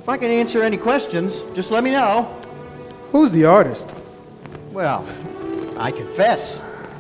If I can answer any questions, just let me know. Who's the artist? Well, I confess.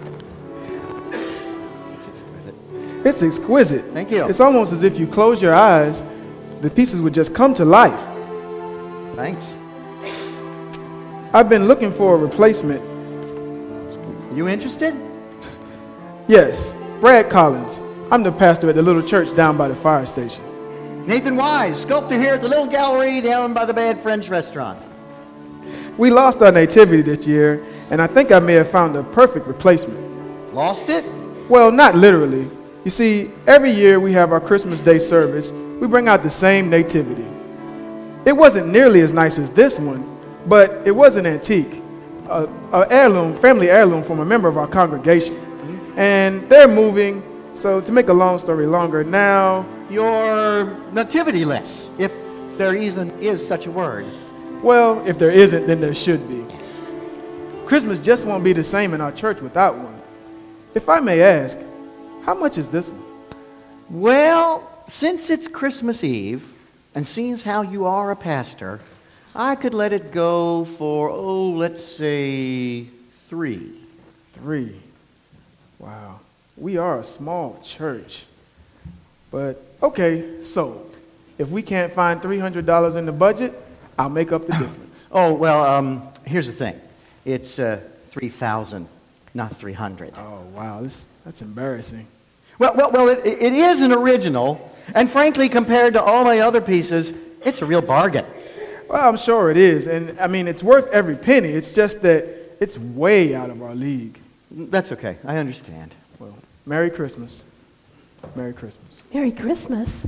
It's exquisite. Thank you. It's almost as if you close your eyes, the pieces would just come to life. Thanks. I've been looking for a replacement. You interested? Yes, Brad Collins. I'm the pastor at the little church down by the fire station. Nathan Wise, sculptor here at the little gallery down by the Bad French restaurant. We lost our nativity this year, and I think I may have found a perfect replacement. Lost it? Well, not literally. You see, every year we have our Christmas Day service, we bring out the same nativity. It wasn't nearly as nice as this one, but it was an antique, an heirloom, family heirloom from a member of our congregation. And they're moving, so to make a long story longer, now... Your nativity-less, if there is such a word. Well, if there isn't, then there should be. Christmas just won't be the same in our church without one. If I may ask, how much is this one? Well, since it's Christmas Eve, and seeing as how you are a pastor, I could let it go for, let's say, 3. 3. Wow. We are a small church. But, okay, so, if we can't find $300 in the budget, I'll make up the difference. Here's the thing. It's 3,000, not 300. Oh, wow, that's embarrassing. Well, it is an original, and frankly, compared to all my other pieces, it's a real bargain. Well, I'm sure it is, and I mean, it's worth every penny. It's just that it's way out of our league. That's okay. I understand. Well, Merry Christmas. Merry Christmas. Merry Christmas.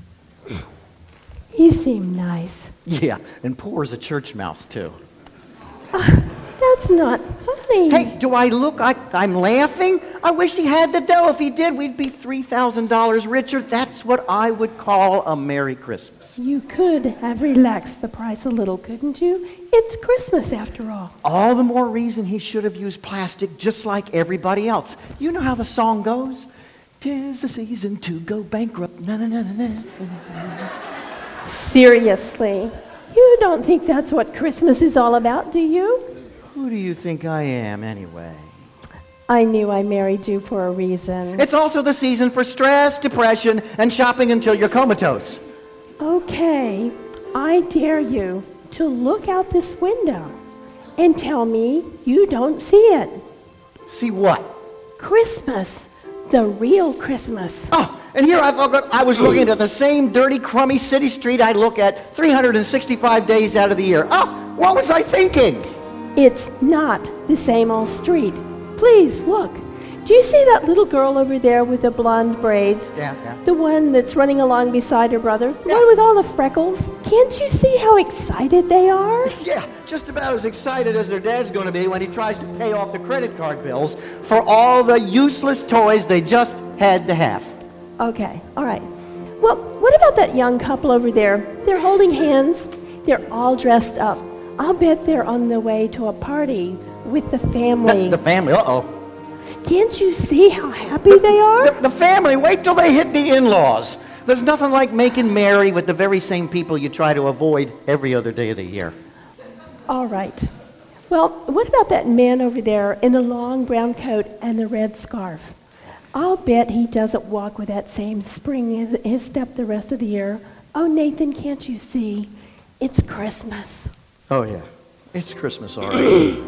You seem nice. Yeah, and poor as a church mouse, too. That's not funny. Hey, do I look like I'm laughing? I wish he had the dough. If he did, we'd be $3,000 richer. That's what I would call a Merry Christmas. You could have relaxed the price a little, couldn't you? It's Christmas, after all. All the more reason he should have used plastic just like everybody else. You know how the song goes? 'Tis the season to go bankrupt. Na, na, na, na, na. Seriously, you don't think that's what Christmas is all about, do you? Who do you think I am, anyway? I knew I married you for a reason. It's also the season for stress, depression, and shopping until you're comatose. Okay, I dare you to look out this window and tell me you don't see it. See what? Christmas. The real Christmas. Oh, and here I thought I was looking at the same dirty, crummy city street I look at 365 days out of the year. Oh, what was I thinking? It's not the same old street. Please, look. Do you see that little girl over there with the blonde braids? Yeah. The one that's running along beside her brother? The Yeah. one with all the freckles? Can't you see how excited they are? Yeah, just about as excited as their dad's going to be when he tries to pay off the credit card bills for all the useless toys they just had to have. Okay, all right. Well, what about that young couple over there? They're holding hands. They're all dressed up. I'll bet they're on the way to a party with the family. The family, uh-oh. Can't you see how happy they are? The family, wait till they hit the in-laws. There's nothing like making merry with the very same people you try to avoid every other day of the year. All right. Well, what about that man over there in the long brown coat and the red scarf? I'll bet he doesn't walk with that same spring in his step the rest of the year. Oh, Nathan, can't you see? It's Christmas. Oh, yeah. It's Christmas already.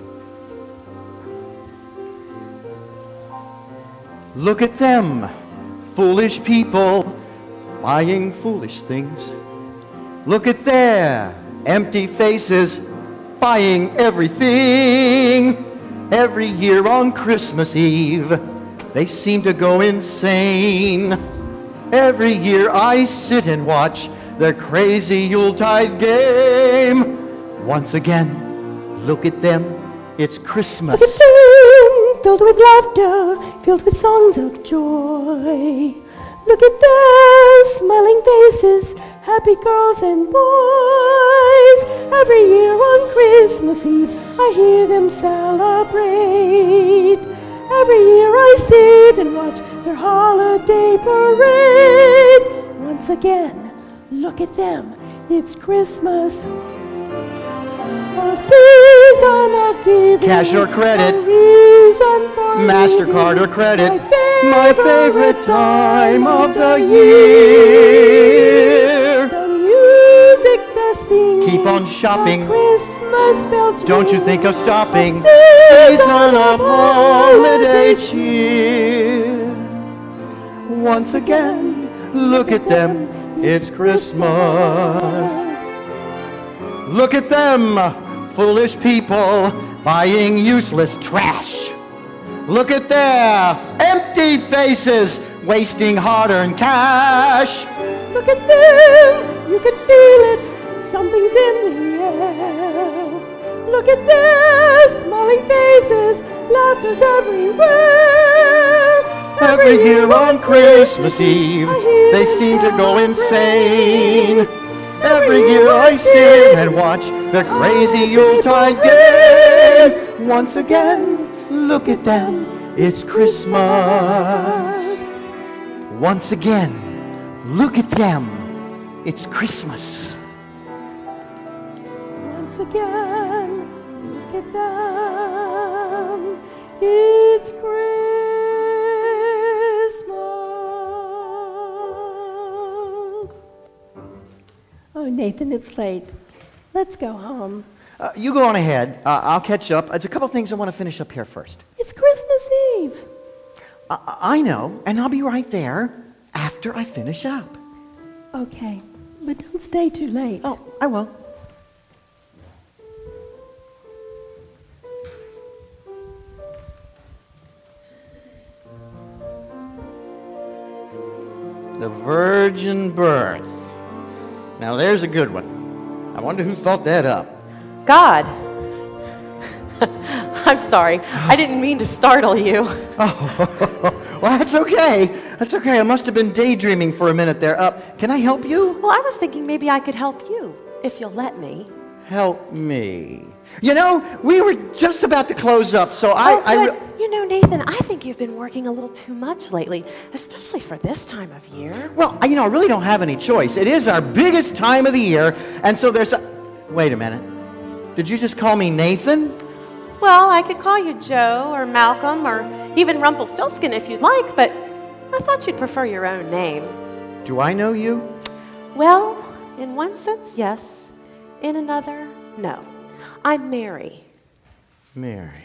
Look at them, foolish people, buying foolish things. Look at their empty faces, buying everything. Every year on Christmas Eve, they seem to go insane. Every year I sit and watch their crazy Yuletide game. Once again, look at them, it's Christmas. Look at them, filled with laughter, filled with songs of joy. Look at their smiling faces, happy girls and boys. Every year on Christmas Eve, I hear them celebrate. Every year I sit and watch their holiday parade. Once again, look at them. It's Christmas, a season of giving. Cash or credit, a reason for MasterCard leaving. or credit, My favorite time of the year. The music, the singing, Keep on shopping. the Christmas bells Don't you ring. think of stopping? A Season of holiday cheer. Once again, look at them, it's Christmas. Look at them, foolish people buying useless trash. Look at their empty faces, wasting hard-earned cash. Look at them, you can feel it, something's in the air. Look at their smiling faces, laughter's everywhere. Every year on Christmas Eve, they seem to go insane. Every year I sit and watch the crazy Yuletide game. Once again, look at them, it's Christmas. Once again, look at them, it's Christmas. Once again, look at them, it's Christmas. Oh, Nathan, it's late. Let's go home. You go on ahead. I'll catch up. There's a couple things I want to finish up here first. It's Christmas Eve. I know, and I'll be right there after I finish up. Okay, but don't stay too late. Oh, I will. The virgin birth. Now there's a good one. I wonder who thought that up. God. I'm sorry. I didn't mean to startle you. Oh, well, that's okay. That's okay. I must have been daydreaming for a minute there. Can I help you? Well, I was thinking maybe I could help you, if you'll let me. Help me. You know, we were just about to close up, so You know, Nathan, I think you've been working a little too much lately, especially for this time of year. Well, I really don't have any choice. It is our biggest time of the year, and so there's Wait a minute. Did you just call me Nathan? Well, I could call you Joe or Malcolm or even Rumpelstiltskin if you'd like, but I thought you'd prefer your own name. Do I know you? Well, in one sense, yes. In another, no. I'm Mary. Mary.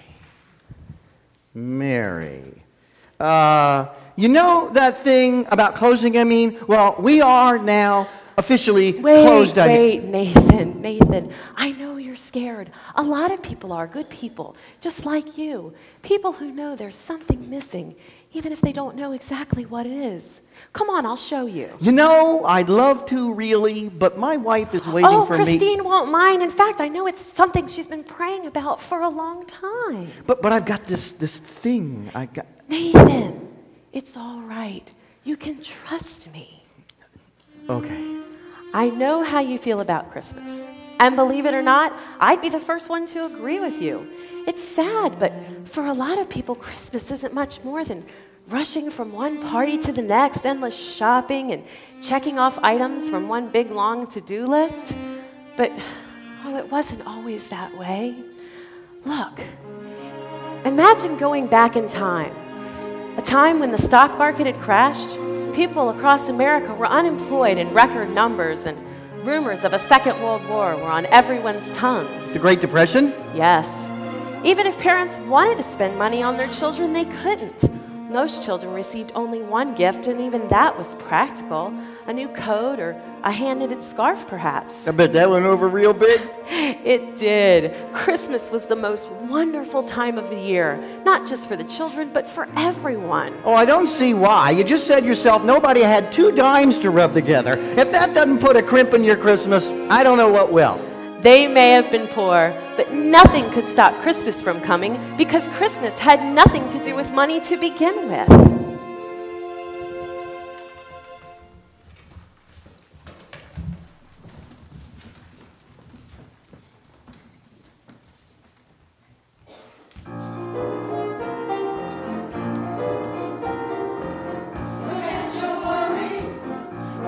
You know that thing about closing, Well, we are now officially closed. Wait, Nathan, I know you're scared. A lot of people are good people, just like you. People who know there's something missing, even if they don't know exactly what it is. Come on, I'll show you. I'd love to really, but my wife is waiting for me. Oh, Christine won't mind. In fact, I know it's something she's been praying about for a long time. But I've got this thing. Nathan, it's all right. You can trust me. Okay. I know how you feel about Christmas. And believe it or not, I'd be the first one to agree with you. It's sad, but for a lot of people, Christmas isn't much more than rushing from one party to the next, endless shopping and checking off items from one big long to-do list. But, it wasn't always that way. Look, imagine going back in time. A time when the stock market had crashed, people across America were unemployed in record numbers, and rumors of a Second World War were on everyone's tongues. The Great Depression? Yes. Even if parents wanted to spend money on their children, they couldn't. Most children received only one gift, and even that was practical. A new coat or a hand-knitted scarf, perhaps. I bet that went over real big. It did. Christmas was the most wonderful time of the year, not just for the children, but for everyone. Oh, I don't see why. You just said yourself nobody had 2 dimes to rub together. If that doesn't put a crimp in your Christmas, I don't know what will. They may have been poor, but nothing could stop Christmas from coming because Christmas had nothing to do with money to begin with.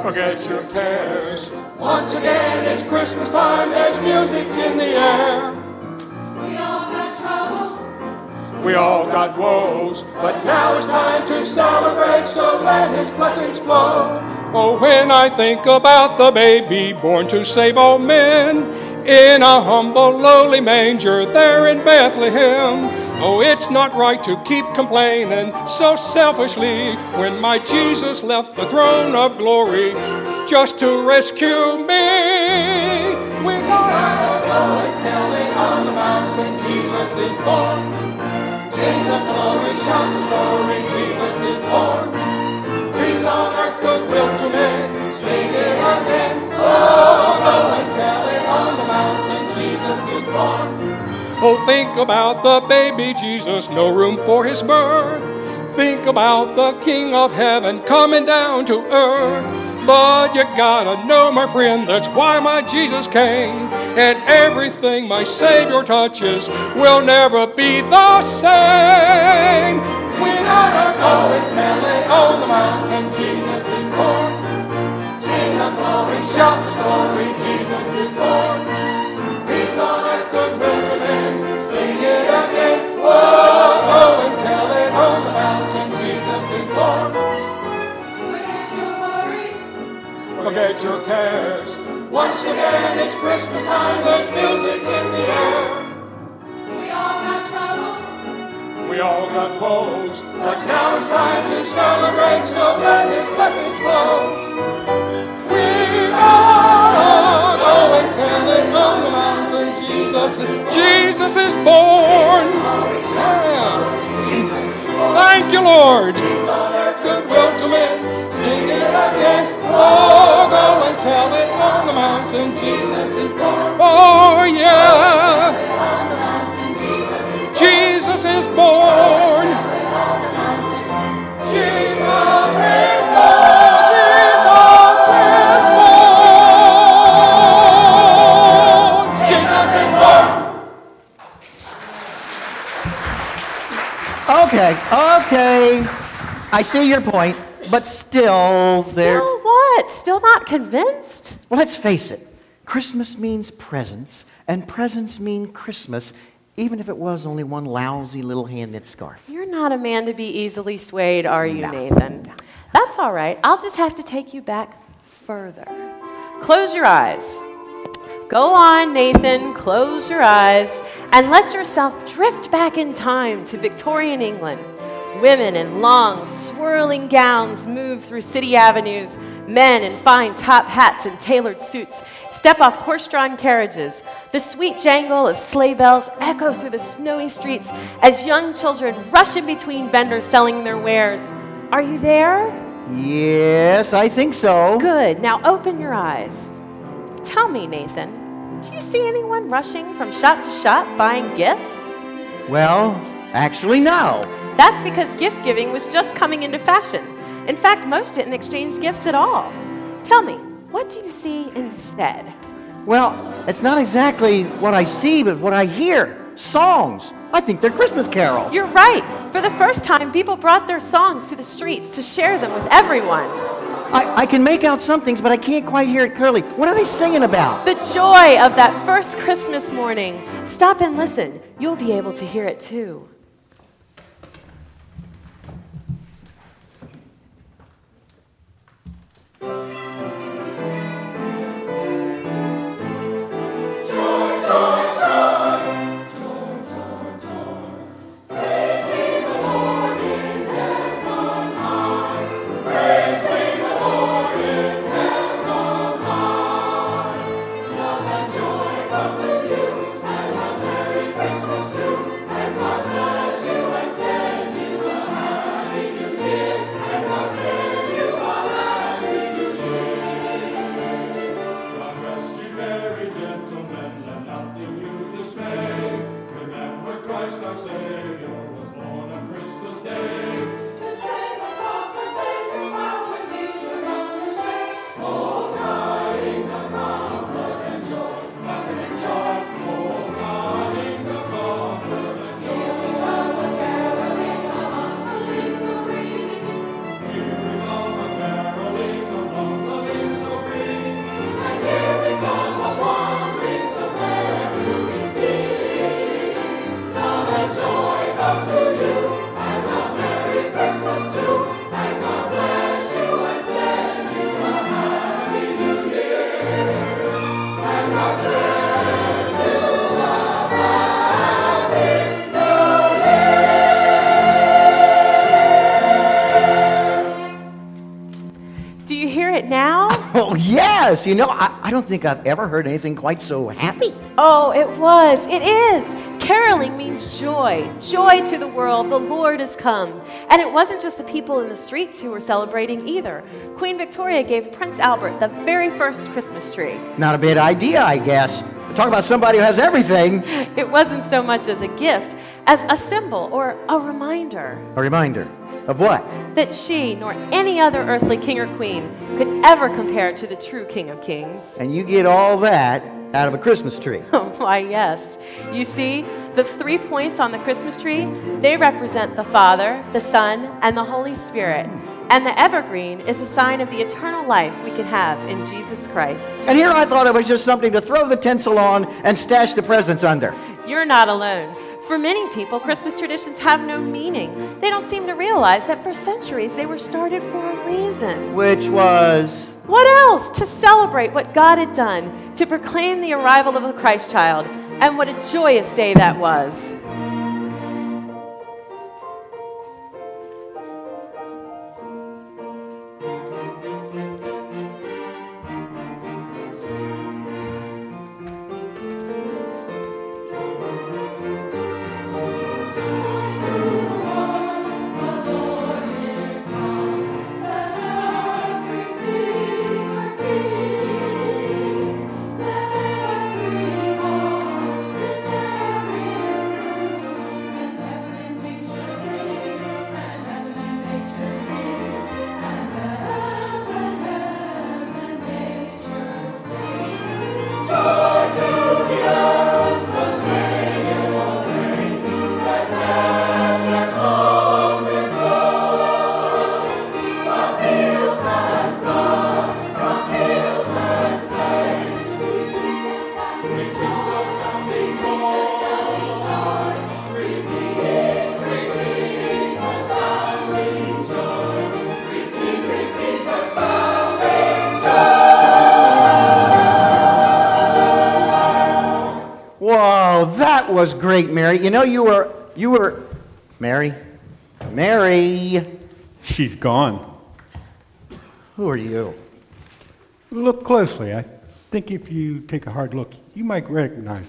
Forget your cares. Once again, it's Christmas time. There's music in the air. We all got troubles. We all got woes, but now it's time to celebrate, so let His blessings flow. Oh, when I think about the baby born to save all men, in a humble, lowly manger there in Bethlehem. Oh, it's not right to keep complaining so selfishly when my Jesus left the throne of glory just to rescue me. We gotta go and tell it on the mountain, Jesus is born. Sing the glory, shout the story, Jesus is born. Peace on earth, goodwill to men, sing it again. Oh, go and tell it on the mountain, Jesus is born. Oh, think about the baby Jesus, no room for His birth. Think about the King of heaven coming down to earth. But you gotta know, my friend, that's why my Jesus came. And everything my Savior touches will never be the same. We gotta go and tell it on the mountain, Jesus is born. Sing the glory, shout the story, Jesus is born. Peace on earth, goodwill to men, sing it again. Whoa, go and tell it on the mountain, Jesus is born. Forget your cares. Once again, it's Christmas time. There's music in the air. We all got troubles. We all got woes, but now it's time to celebrate, so let His blessings flow. We all go and tell it on the mountain, Jesus is born. Yeah. Thank you, Lord. Peace on earth, goodwill to men. Sing it again. Oh, go and tell it on the mountain, Jesus is born. Oh, yeah. Jesus is born. Jesus is born. Jesus is born. Okay. I see your point, but still there's... Still what? Still not convinced? Well, let's face it. Christmas means presents, and presents mean Christmas, even if it was only one lousy little hand-knit scarf. You're not a man to be easily swayed, are you, Nathan? That's all right. I'll just have to take you back further. Close your eyes. Go on, Nathan. Close your eyes and let yourself drift back in time to Victorian England. Women in long, swirling gowns move through city avenues. Men in fine top hats and tailored suits step off horse-drawn carriages. The sweet jangle of sleigh bells echo through the snowy streets as young children rush in between vendors selling their wares. Are you there? Yes, I think so. Good. Now open your eyes. Tell me, Nathan, do you see anyone rushing from shop to shop buying gifts? Well, actually, no. That's because gift giving was just coming into fashion. In fact, most didn't exchange gifts at all. Tell me, what do you see instead? Well, it's not exactly what I see, but what I hear. Songs. I think they're Christmas carols. You're right. For the first time, people brought their songs to the streets to share them with everyone. I can make out some things, but I can't quite hear it clearly. What are they singing about? The joy of that first Christmas morning. Stop and listen. You'll be able to hear it too. Christmas too, and it now? Oh, yes. You know, I don't think I've ever heard anything quite so happy. Oh, it was. It is. Caroling means joy. Joy to the world. The Lord has come. And it wasn't just the people in the streets who were celebrating either. Queen Victoria gave Prince Albert the very first Christmas tree. Not a bad idea, I guess. Talk about somebody who has everything. It wasn't so much as a gift, as a symbol or a reminder. A reminder of what? That she nor any other earthly king or queen could ever compare to the true King of Kings. And you get all that out of a Christmas tree. Oh, why, yes. You see, the 3 points on the Christmas tree, they represent the Father, the Son, and the Holy Spirit. And the evergreen is a sign of the eternal life we can have in Jesus Christ. And here I thought it was just something to throw the tinsel on and stash the presents under. You're not alone. For many people, Christmas traditions have no meaning. They don't seem to realize that for centuries they were started for a reason. Which was? What else? To celebrate what God had done, to proclaim the arrival of the Christ child, and what a joyous day that was. Whoa, that was great, Mary. You know, you were, Mary? She's gone. Who are you? Look closely. I think if you take a hard look, you might recognize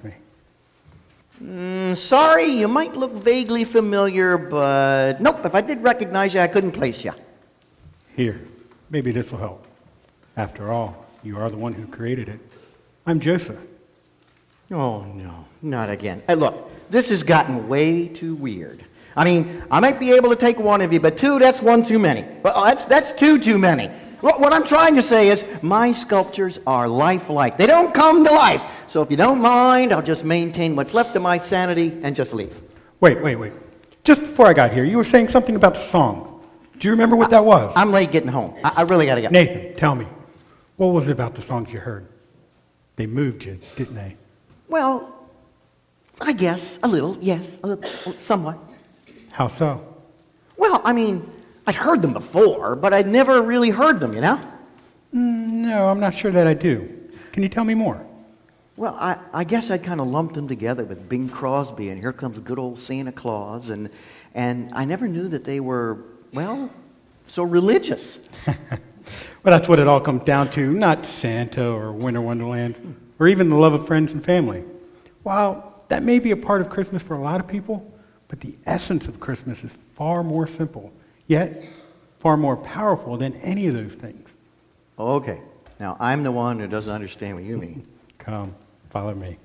me. Sorry, you might look vaguely familiar, but nope, if I did recognize you, I couldn't place you. Here, maybe this will help. After all, you are the one who created it. I'm Joseph. Oh, no, not again. Hey, look, this has gotten way too weird. I mean, I might be able to take one of you, but two, that's one too many. Well, that's two too many. What I'm trying to say is my sculptures are lifelike. They don't come to life. So if you don't mind, I'll just maintain what's left of my sanity and just leave. Wait. Just before I got here, you were saying something about the song. Do you remember what that was? I'm late getting home. I really got to go. Nathan, tell me. What was it about the songs you heard? They moved you, didn't they? Well, I guess a little, yes, somewhat. How so? Well, I mean, I'd heard them before, but I'd never really heard them, you know? No, I'm not sure that I do. Can you tell me more? Well, I guess I'd kind of lumped them together with Bing Crosby and Here Comes Good Old Santa Claus, and I never knew that they were, well, so religious. Well, that's what it all comes down to, not Santa or Winter Wonderland, or even the love of friends and family. While that may be a part of Christmas for a lot of people, but the essence of Christmas is far more simple, yet far more powerful than any of those things. Okay, now I'm the one who doesn't understand what you mean. Come, follow me.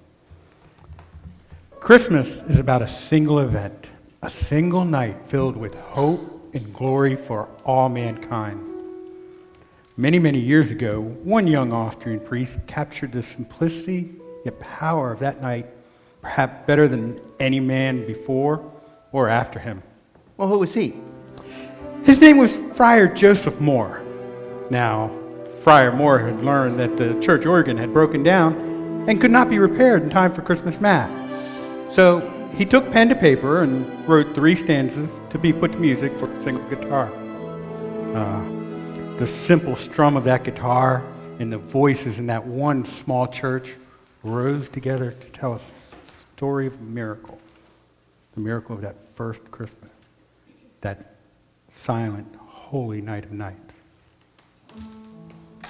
Christmas is about a single event, a single night filled with hope and glory for all mankind. Many, many years ago, one young Austrian priest captured the simplicity yet power of that night, perhaps better than any man before or after him. Well, who was he? His name was Friar Joseph Moore. Now, Friar Moore had learned that the church organ had broken down and could not be repaired in time for Christmas Mass. So he took pen to paper and wrote 3 stanzas to be put to music for a single guitar. The simple strum of that guitar and the voices in that one small church rose together to tell us the story of a miracle. The miracle of that first Christmas. That silent, holy night of nights.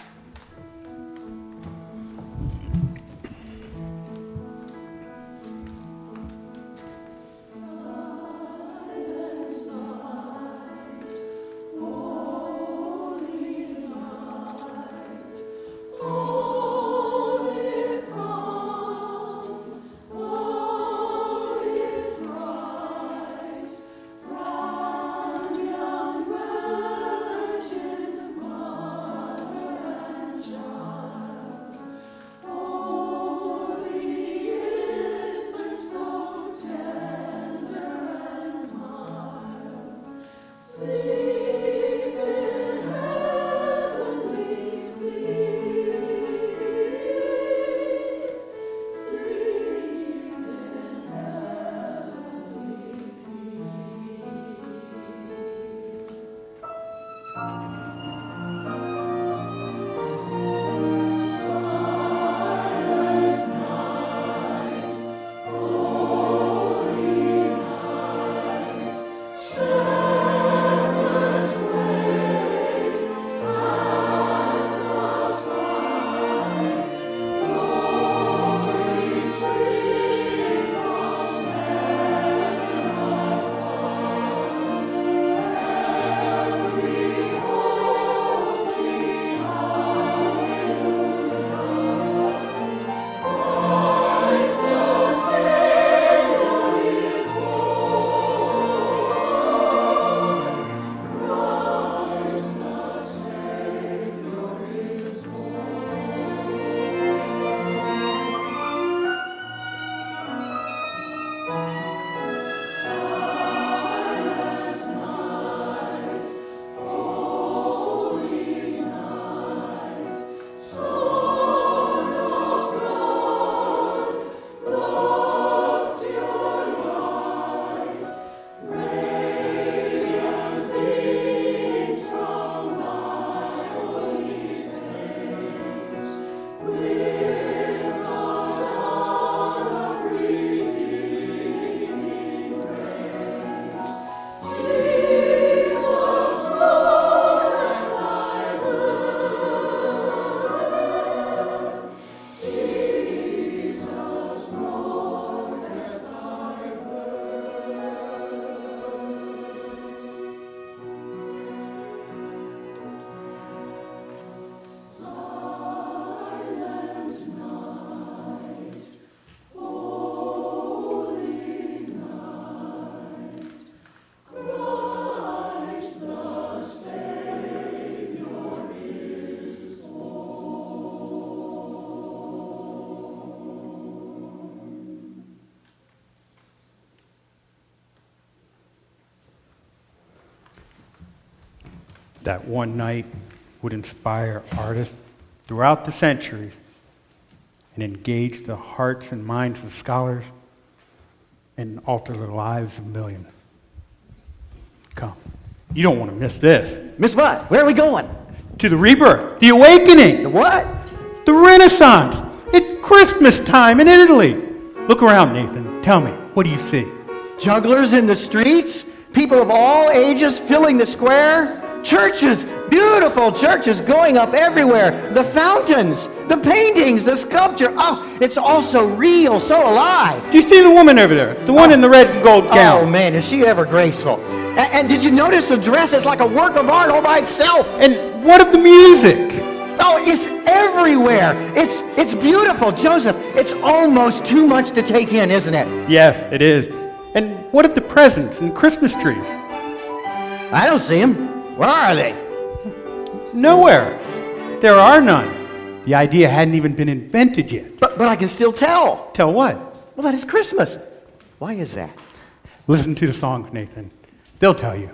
that one night would inspire artists throughout the centuries and engage the hearts and minds of scholars and alter the lives of millions. Come. You don't want to miss this. Miss what? Where are we going? To the rebirth, the awakening, The what? the Renaissance. It's Christmas time in Italy. Look around, Nathan. Tell me, what do you see? Jugglers in the streets? People of all ages filling the square? Churches, beautiful churches going up everywhere. The fountains, the paintings, the sculpture. Oh, it's all so real, so alive. Do you see the woman over there? The one in the red and gold gown. Oh, man, is she ever graceful. And did you notice the dress is like a work of art all by itself? And what of the music? Oh, it's everywhere. It's beautiful, Joseph. It's almost too much to take in, isn't it? Yes, it is. And what of the presents and Christmas trees? I don't see them. Where are they? Nowhere. There are none. The idea hadn't even been invented yet. But I can still tell. Tell what? Well, that is Christmas. Why is that? Listen to the songs, Nathan. They'll tell you.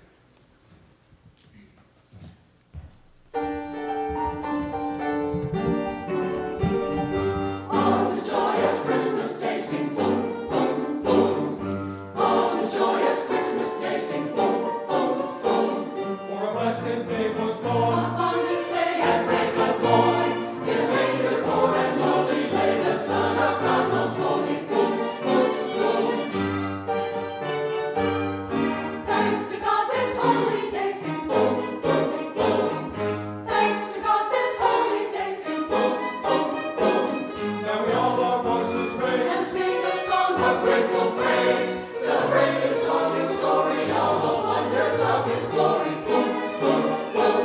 On this joyous Christmas day, sing boom, boom, boom. On this joyous Christmas day, sing boom, boom, boom. For a blessed babe was born. Upon this day at break of morn, in a manger poor and lowly lay the Son of God most holy. Boom, boom, boom. Thanks to God this holy day, sing boom, boom, boom. Thanks to God this holy day, sing boom, boom, boom. Now we all our voices raise. And sing a song of grateful praise. Celebrate His holy story, all the wonders of His glory. Boom, boom, boom.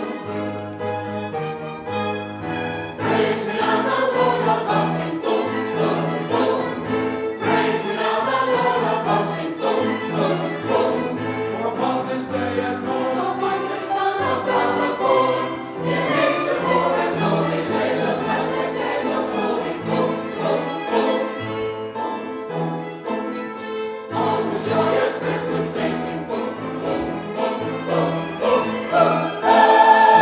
Praise me now the Lord above, sing boom, boom, boom. Praise me now the Lord above, sing boom, boom, boom. For upon this day at morn, The wondrous Son of God was born. In a manger poor and lowly lay the blessed babe was holy. Boom, boom, boom. On the joyous Christmas day, sing boom, boom, boom, boom, boom, boom.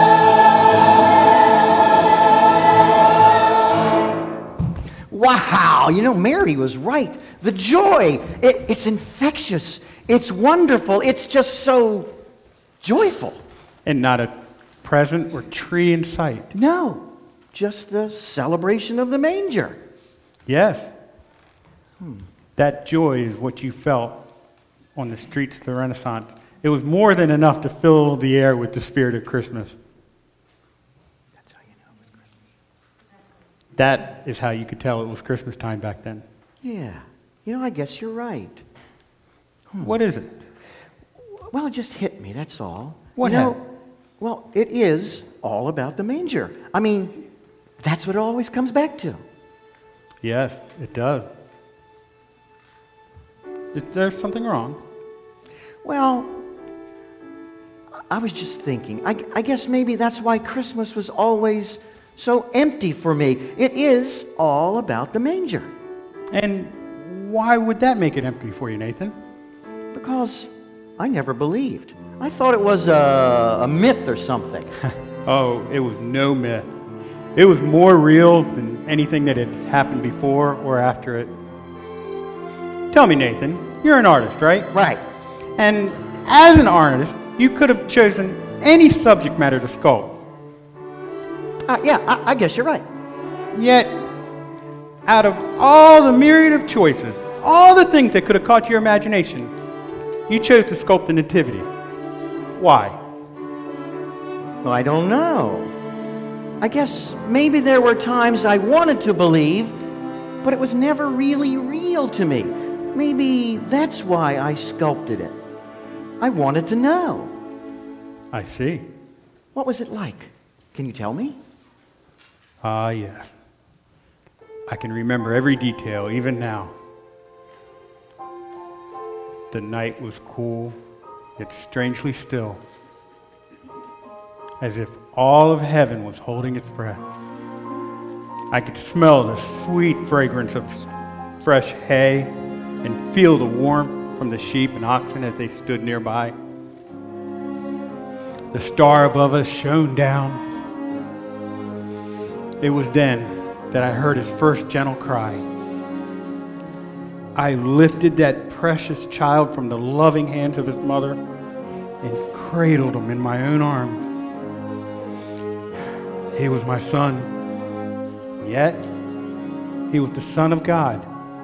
Wow, Mary was right. The joy, it's infectious. It's wonderful. It's just so joyful. And not a present or tree in sight. No, just the celebration of the manger. Yes. That joy is what you felt on the streets of the Renaissance. It was more than enough to fill the air with the spirit of Christmas. That's how you know it was Christmas. That is how you could tell it was Christmas time back then. Yeah, I guess you're right. What is it? Well, it just hit me, that's all. What You know, happened? Well, it is all about the manger. I mean, that's what it always comes back to. Yes, it does. Is there something wrong? Well, I was just thinking. I guess maybe that's why Christmas was always so empty for me. It is all about the manger. And why would that make it empty for you, Nathan? Because I never believed. I thought it was a myth or something. Oh, it was no myth. It was more real than anything that had happened before or after it. Tell me, Nathan, you're an artist, right? Right. And as an artist, you could have chosen any subject matter to sculpt. Yeah, I guess you're right. Yet, out of all the myriad of choices, all the things that could have caught your imagination, you chose to sculpt the Nativity. Why? Well, I don't know. I guess maybe there were times I wanted to believe, but it was never really real to me. Maybe that's why I sculpted it. I wanted to know. I see. What was it like? Can you tell me? Ah, yes. I can remember every detail, even now. The night was cool, yet strangely still, as if all of heaven was holding its breath. I could smell the sweet fragrance of fresh hay and feel the warmth from the sheep and oxen as they stood nearby. The star above us shone down. It was then that I heard his first gentle cry. I lifted that precious child from the loving hands of his mother and cradled him in my own arms. He was my son, yet he was the Son of God.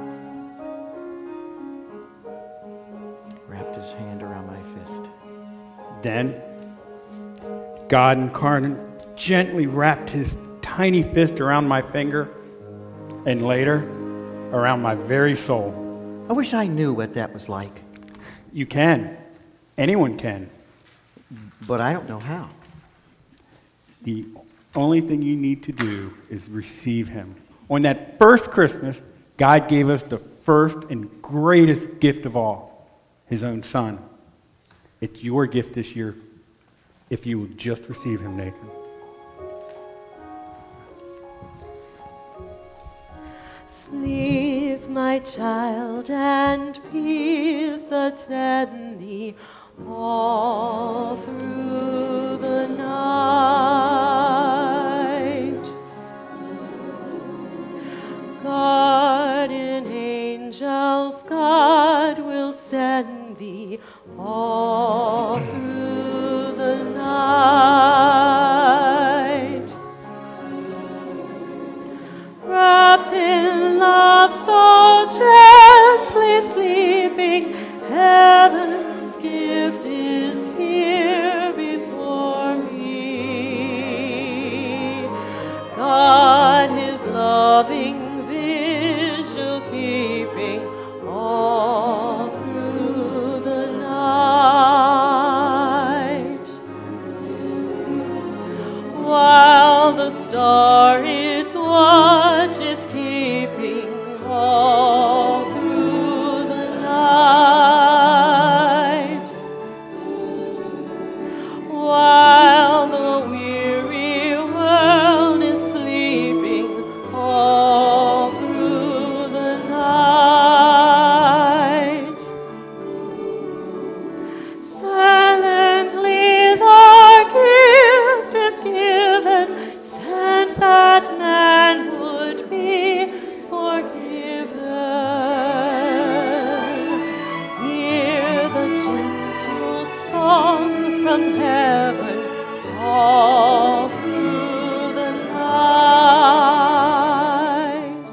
Wrapped his hand around my fist. Then, God incarnate gently wrapped his tiny fist around my finger and later around my very soul. I wish I knew what that was like, You can. Anyone can. but I don't know how. The only thing you need to do is receive him. On that first Christmas, God gave us the first and greatest gift of all, his own son. It's your gift this year if you will just receive him, Nathan. Sleep, my child, and peace attend thee all through the night. Guardian angels, God will send thee all through the night. Wrapped in love so gently sleeping, heaven's gift is here before me. God, his loving vigil keeping all through the night. While the star its watch is keeping all through the night. While the weary world is sleeping all through the night. Silently thy gift is given, sent that man would be forgiven. Hear the gentle song from heaven all through the night.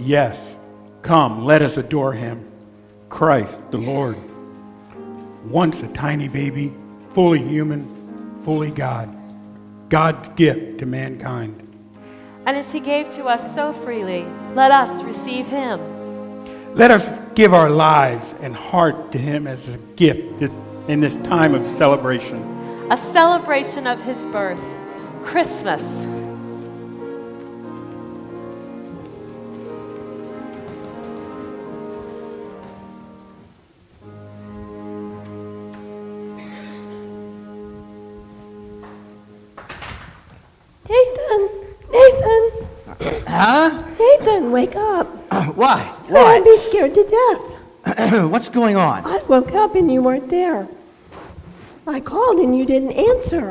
yes, come, let us adore him, Christ the Lord. Once a tiny baby, fully human, fully God, God's gift to mankind. And as he gave to us so freely, let us receive him. Let us give our lives and heart to him as a gift in this time of celebration. A celebration of his birth, Christmas. Nathan, Huh? Nathan, wake up. Why? I'd Why? be scared to death. What's going on? I woke up and you weren't there. I called and you didn't answer.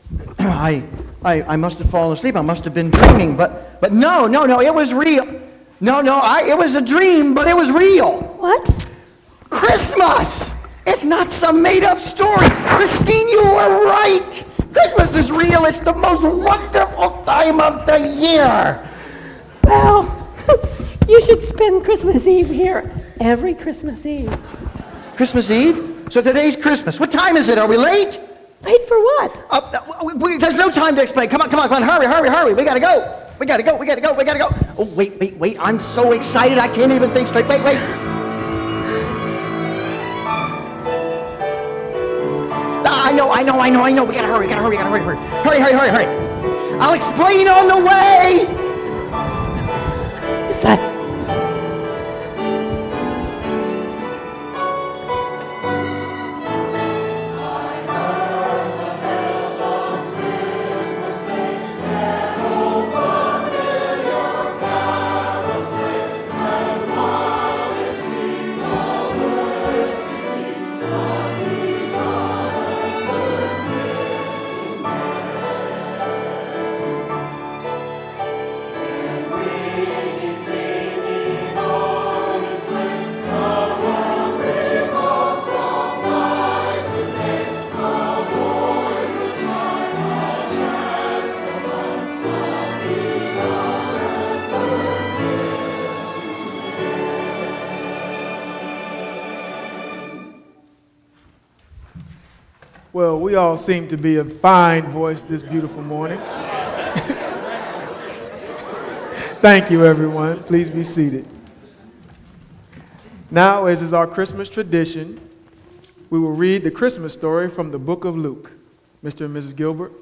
I must have fallen asleep. I must have been dreaming. But no, it was real. It was a dream, but it was real. What? Christmas! It's not some made-up story. Christine, you were right. Christmas is real. It's the most wonderful time of the year. Well, you should spend Christmas Eve here every Christmas Eve. Christmas Eve? So today's Christmas. What time is it? Are we late? Late for what? There's no time to explain. Come on. Hurry. We gotta go. Oh, wait. I'm so excited I can't even think straight. Wait. I know. We gotta hurry. Hurry. I'll explain on the way. Is that... Well, we all seem to be a fine voice this beautiful morning. Thank you, everyone. Please be seated. Now, as is our Christmas tradition, we will read the Christmas story from the book of Luke. Mr. and Mrs. Gilbert.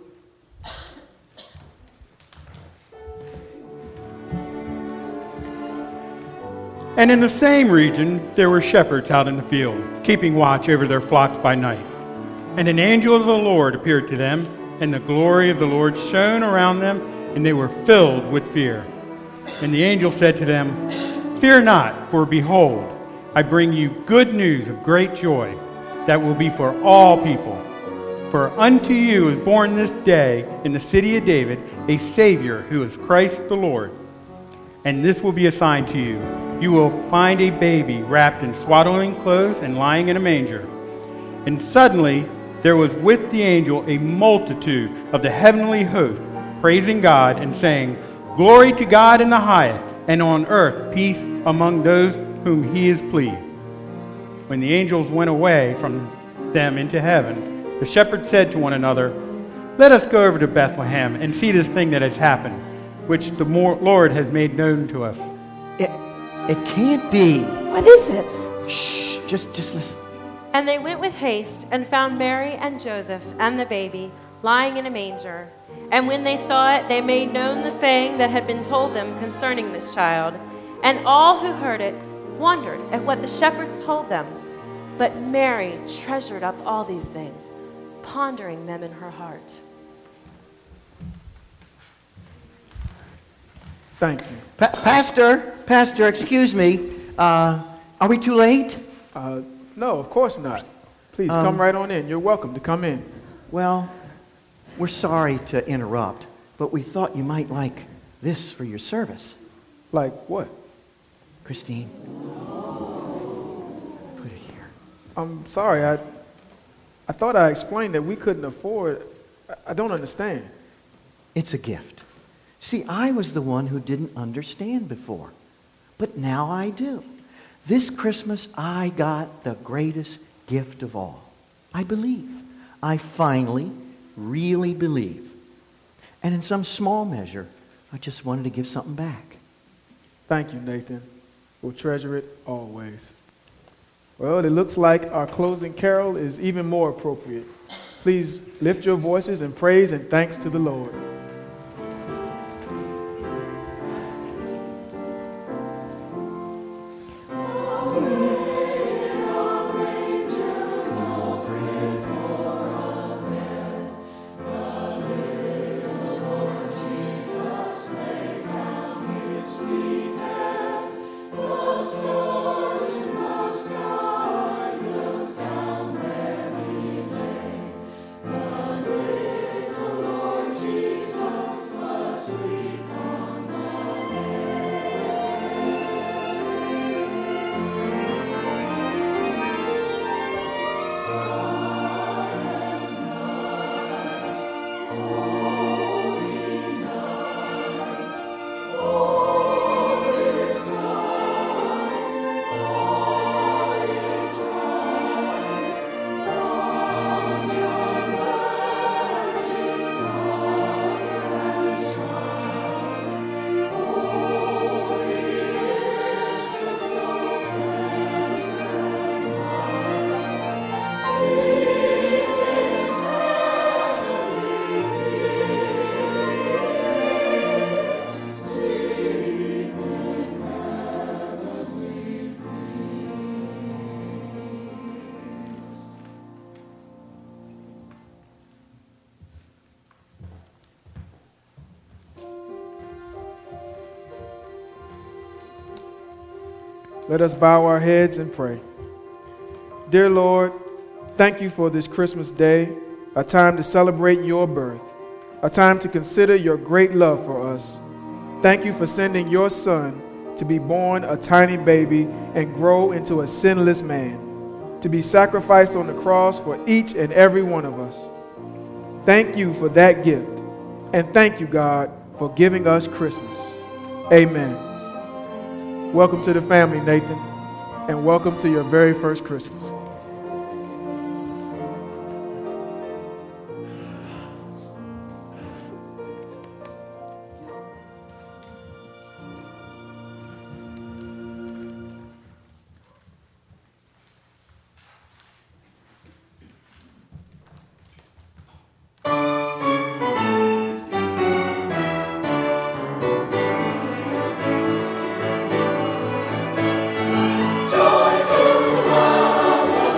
And in the same region, there were shepherds out in the field, keeping watch over their flocks by night. And an angel of the Lord appeared to them, and the glory of the Lord shone around them, and they were filled with fear. And the angel said to them, "Fear not, for behold, I bring you good news of great joy that will be for all people. For unto you is born this day in the city of David a Savior who is Christ the Lord. And this will be a sign to you. You will find a baby wrapped in swaddling clothes and lying in a manger." And suddenly there was with the angel a multitude of the heavenly host, praising God and saying, "Glory to God in the highest, and on earth peace among those whom he is pleased." When the angels went away from them into heaven, the shepherds said to one another, "Let us go over to Bethlehem and see this thing that has happened, which the Lord has made known to us." It can't be. What is it? Shh, just listen. And they went with haste and found Mary and Joseph and the baby lying in a manger. And when they saw it, they made known the saying that had been told them concerning this child. And all who heard it wondered at what the shepherds told them. But Mary treasured up all these things, pondering them in her heart. Thank you. Pastor, excuse me. Are we too late? No, of course not. Please come right on in. You're welcome to come in. Well, we're sorry to interrupt, but we thought you might like this for your service. Like what? Christine, put it here. I'm sorry. I thought I explained that we couldn't afford. I don't understand. It's a gift. See, I was the one who didn't understand before. But now I do. This Christmas, I got the greatest gift of all. I believe. I finally really believe. And in some small measure, I just wanted to give something back. Thank you, Nathan. We'll treasure it always. Well, it looks like our closing carol is even more appropriate. Please lift your voices in praise and thanks to the Lord. Let us bow our heads and pray. Dear Lord, thank you for this Christmas day, a time to celebrate your birth, a time to consider your great love for us. Thank you for sending your Son to be born a tiny baby and grow into a sinless man, to be sacrificed on the cross for each and every one of us. Thank you for that gift, and thank you, God, for giving us Christmas. Amen. Welcome to the family, Nathan, and welcome to your very first Christmas. Joy to the world.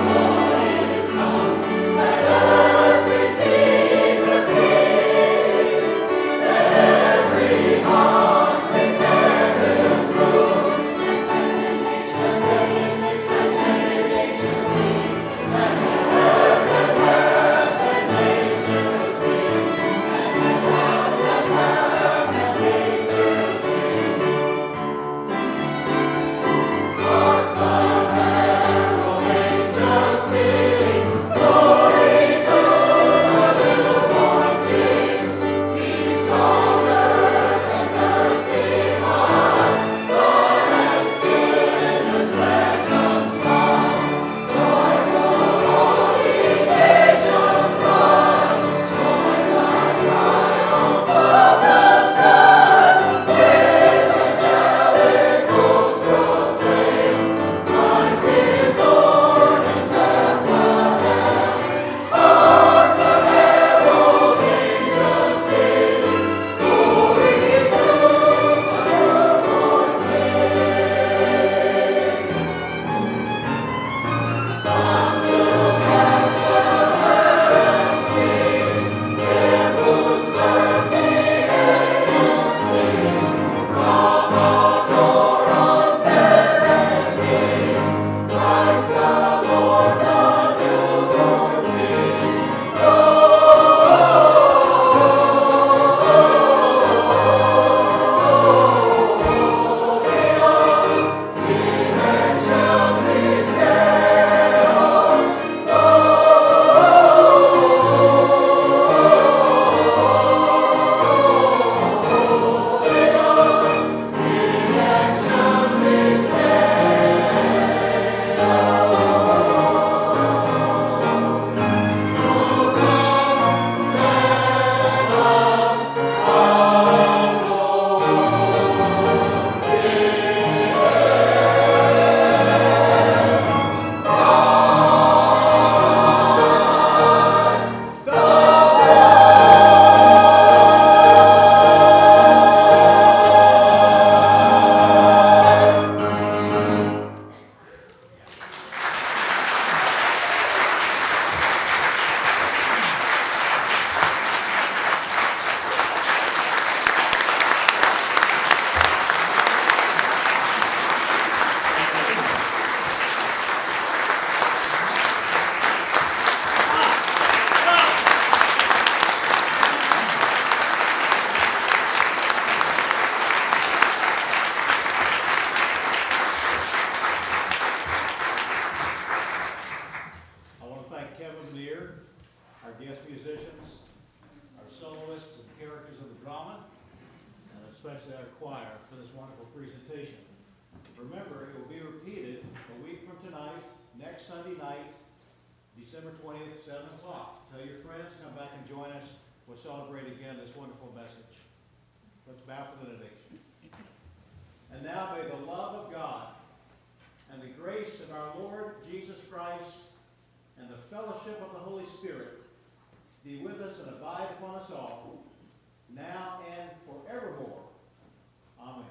drama, and especially our choir for this wonderful presentation. Remember, it will be repeated a week from tonight, next Sunday night, December 20th, 7 o'clock. Tell your friends, come back and join us. We'll celebrate again this wonderful message. Let's bow for the benediction. And now may the love of God and the grace of our Lord Jesus Christ and the fellowship of the Holy Spirit be with us and abide upon us all, now and forevermore. Amen.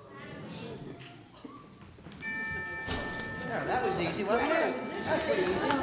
There, that was easy, wasn't it? That's pretty easy.